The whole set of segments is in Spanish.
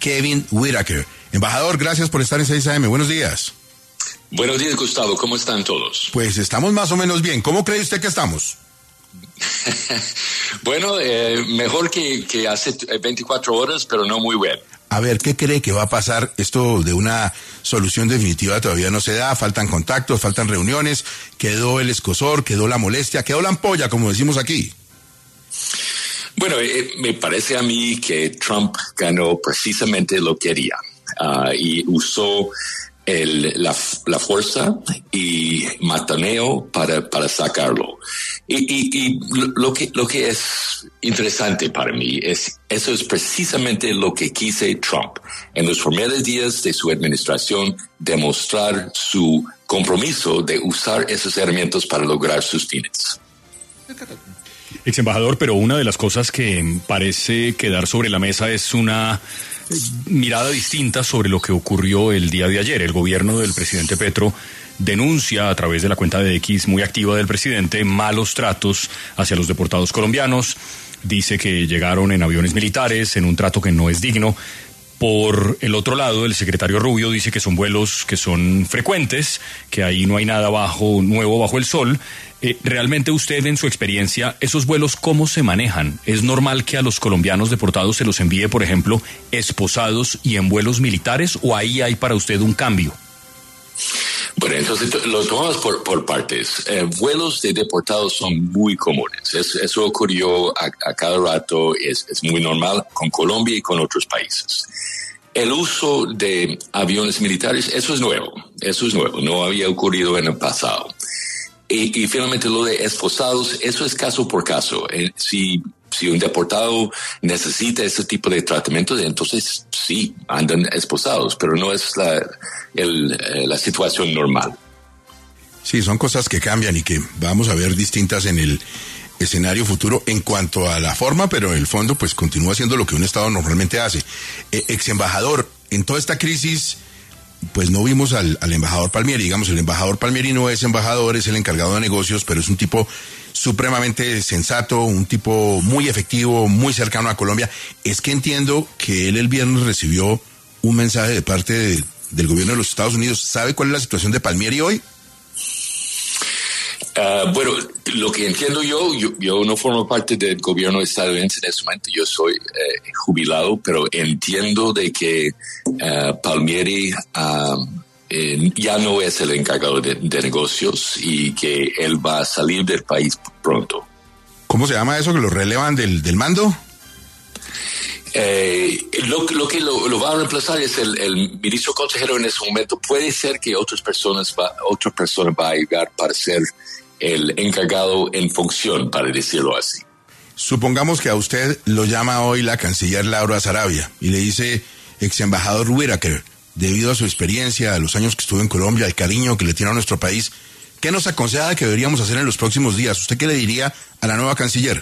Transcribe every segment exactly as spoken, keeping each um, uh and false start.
Kevin Whitaker. Embajador, gracias por estar en seis A M. Buenos días. Buenos días, Gustavo. ¿Cómo están todos? Pues estamos más o menos bien. ¿Cómo cree usted que estamos? Bueno, eh, mejor que, que hace veinticuatro horas, pero no muy bien. A ver, ¿qué cree que va a pasar? Esto de una solución definitiva todavía no se da, faltan contactos, faltan reuniones, quedó el escozor, quedó la molestia, quedó la ampolla, como decimos aquí. Bueno, eh, me parece a mí que Trump ganó precisamente lo que quería uh, y usó el, la, la fuerza y matoneo para, para sacarlo. Y, y, y lo que, lo que es interesante para mí es, eso es precisamente lo que quise Trump en los primeros días de su administración, demostrar su compromiso de usar esos herramientas para lograr sus fines. Ex embajador, pero una de las cosas que parece quedar sobre la mesa es una mirada distinta sobre lo que ocurrió el día de ayer. El gobierno del presidente Petro denuncia a través de la cuenta de X muy activa del presidente malos tratos hacia los deportados colombianos. Dice que llegaron en aviones militares, en un trato que no es digno. Por el otro lado, el secretario Rubio dice que son vuelos que son frecuentes, que ahí no hay nada bajo, nuevo bajo el sol. Eh, ¿Realmente usted, en su experiencia, esos vuelos cómo se manejan? ¿Es normal que a los colombianos deportados se los envíe, por ejemplo, esposados y en vuelos militares, o ahí hay para usted un cambio? Bueno, entonces lo tomamos por, por partes. Eh, vuelos de deportados son muy comunes. Es, eso ocurrió a, a cada rato, es, es muy normal con Colombia y con otros países. El uso de aviones militares, eso es nuevo, eso es nuevo, no había ocurrido en el pasado. Y, y finalmente lo de esposados, eso es caso por caso. Eh, si, si un deportado necesita ese tipo de tratamiento, entonces sí, andan esposados, pero no es la, el, eh, la situación normal. Sí, son cosas que cambian y que vamos a ver distintas en el escenario futuro en cuanto a la forma, pero el fondo pues continúa siendo lo que un Estado normalmente hace. Eh, ex embajador, en toda esta crisis pues no vimos al, al embajador Palmieri. Digamos, el embajador Palmieri no es embajador, es el encargado de negocios, pero es un tipo supremamente sensato, un tipo muy efectivo, muy cercano a Colombia. Es que entiendo que él el viernes recibió un mensaje de parte de, del gobierno de los Estados Unidos. ¿Sabe cuál es la situación de Palmieri hoy? Uh, bueno, lo que entiendo yo, yo, yo no formo parte del gobierno estadounidense en este momento, yo soy eh, jubilado, pero entiendo de que uh, Palmieri uh, eh, ya no es el encargado de, de negocios y que él va a salir del país pronto. ¿Cómo se llama eso, que lo relevan del, del mando? Eh, lo, lo que lo, lo va a reemplazar es el, el ministro consejero en ese momento. Puede ser que otras personas va, otra persona va a llegar para ser el encargado en función, para decirlo así. Supongamos que a usted lo llama hoy la canciller Laura Sarabia y le dice, ex embajador Whitaker, debido a su experiencia, a los años que estuvo en Colombia, al cariño que le tiene a nuestro país, ¿qué nos aconseja que deberíamos hacer en los próximos días? ¿Usted qué le diría a la nueva canciller?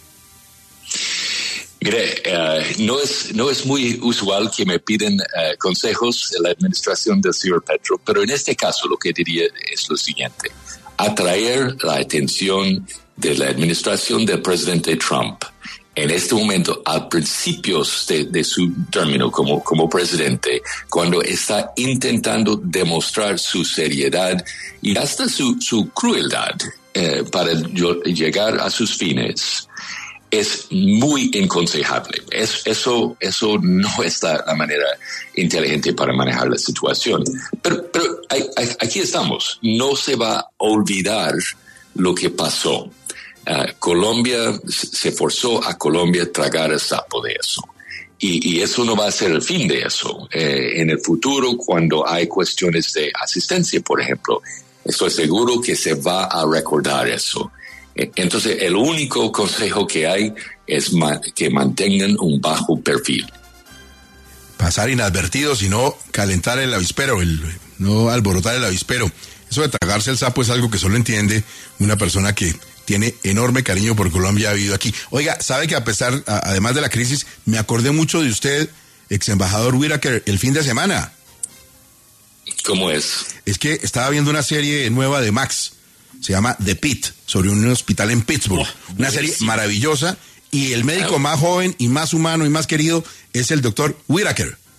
Mire, uh, no es no es muy usual que me piden uh, consejos de la administración del señor Petro, pero en este caso lo que diría es lo siguiente: atraer la atención de la administración del presidente Trump en este momento, al principio de, de su término como, como presidente, cuando está intentando demostrar su seriedad y hasta su, su crueldad eh, para llegar a sus fines, es muy inconsejable. Es, eso, eso no es la, la manera inteligente para manejar la situación. Pero, pero hay, hay, aquí estamos. No se va a olvidar lo que pasó. Uh, Colombia, se forzó a Colombia a tragar el sapo de eso. Y, y eso no va a ser el fin de eso. Eh, en el futuro, cuando hay cuestiones de asistencia, por ejemplo, estoy seguro que se va a recordar eso. Entonces, el único consejo que hay es ma- que mantengan un bajo perfil. Pasar inadvertidos y no calentar el avispero, el, no alborotar el avispero. Eso de tragarse el sapo es algo que solo entiende una persona que tiene enorme cariño por Colombia, ha vivido aquí. Oiga, ¿sabe que a pesar, a, además de la crisis, me acordé mucho de usted, ex embajador Whitaker, el fin de semana? ¿Cómo es? Es que estaba viendo una serie nueva de Max, se llama The Pit, sobre un hospital en Pittsburgh. Oh, una serie maravillosa, y el médico más joven y más humano y más querido es el doctor Whitaker.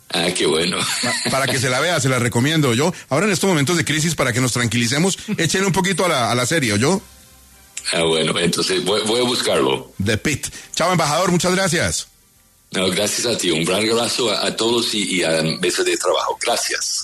Ah, qué bueno. Pa- para que se la vea, se la recomiendo yo. Ahora en estos momentos de crisis, para que nos tranquilicemos, échenle un poquito a la, a la serie, ¿yo? Ah, bueno, entonces voy, voy a buscarlo. The Pit. Chao, embajador, muchas gracias. No, gracias a ti. Un gran abrazo a, a todos y, y a la mesa de trabajo. Gracias.